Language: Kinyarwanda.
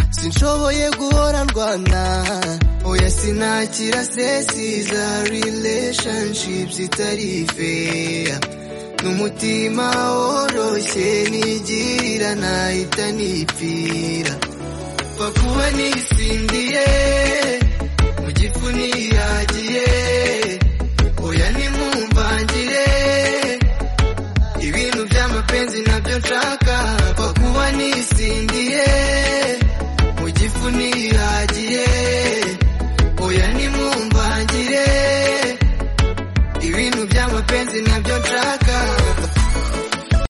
sinshoboye guhora ndwana oya sinakira sesi za relationships itari fair n'umutima woroshye nigirira nahita nipfira pakuba nisindiye mu gifu niyagiye